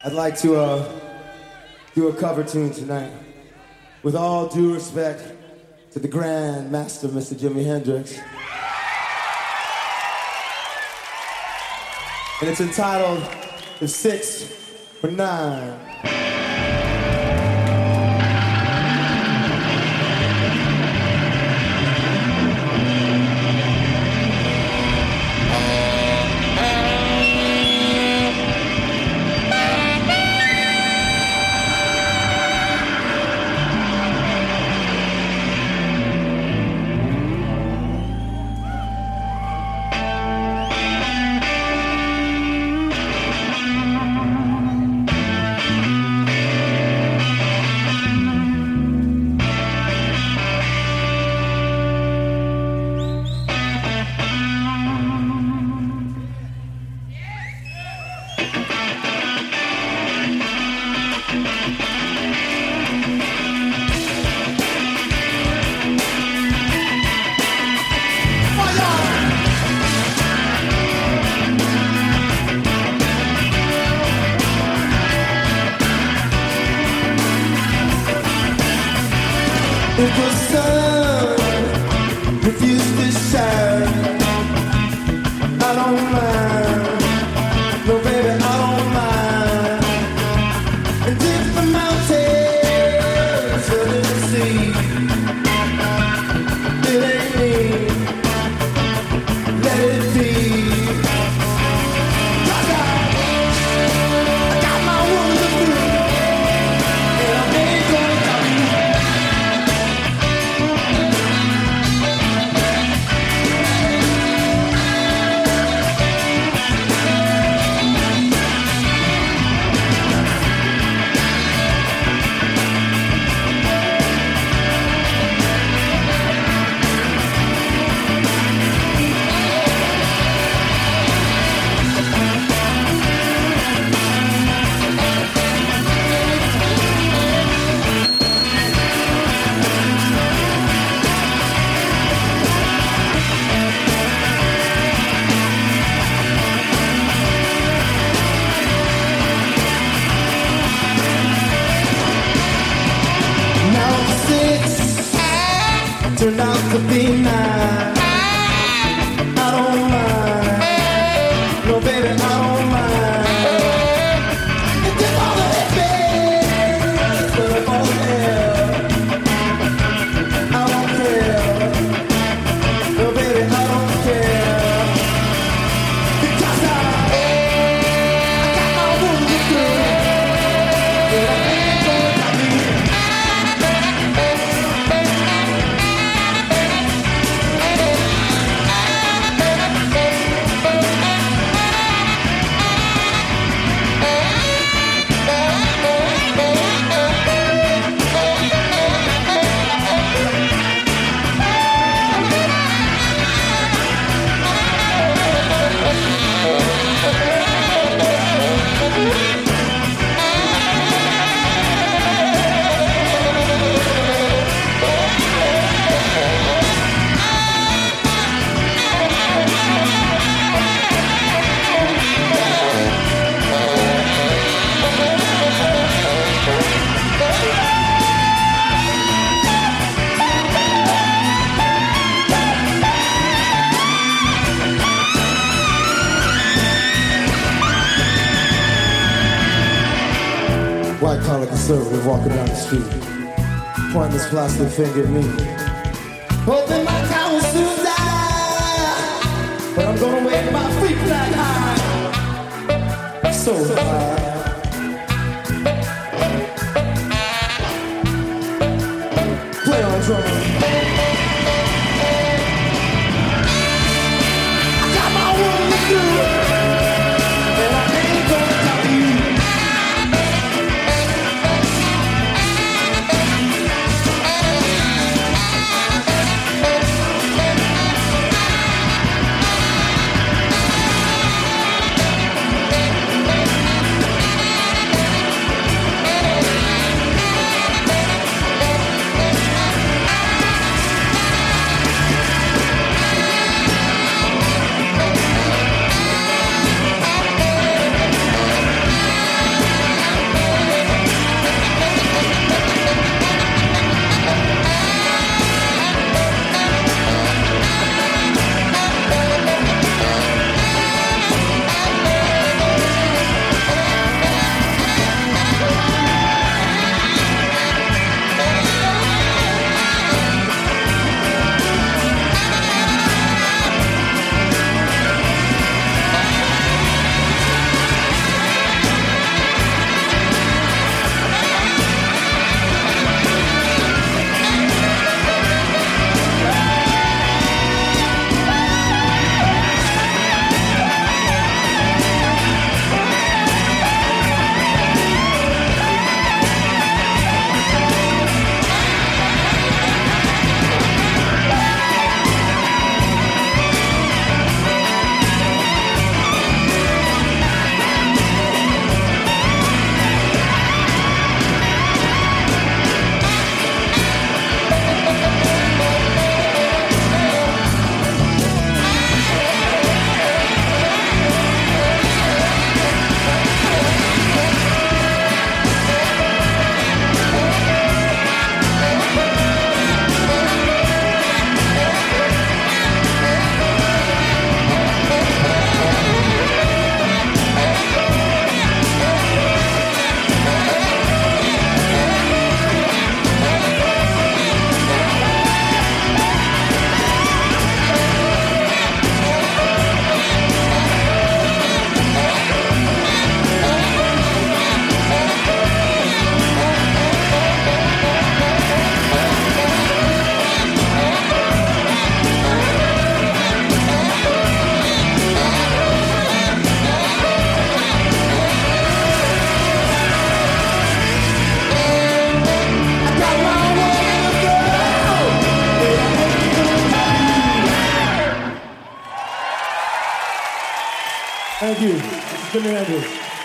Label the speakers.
Speaker 1: I'd like to do a cover tune tonight. With all due respect to the Grand Master, Mr. Jimi Hendrix. And it's entitled The 6 for 9. If the sun refused to shine, I don't mind. No, baby, I don't mind. And if the mountains are in the sea, it ain't me. Let it be. 'Cause I got my woman to do, and I ain't gonna stop you. Turned out to be 9. I don't mind. No, baby, I don't mind. And if all of that bad stuff on hell, I don't care. No, baby, I don't care. Because I got my woman to do, and I ain't gonna stop you. White-collar conservative walking down the street, pointing his plastic finger at me. Hoping my town will soon die, but I'm gonna wave my feet flat high, so high. Play on drum. I got my woman to do, and I ain't gonna stop you. Thank you. Jimi Hendrix.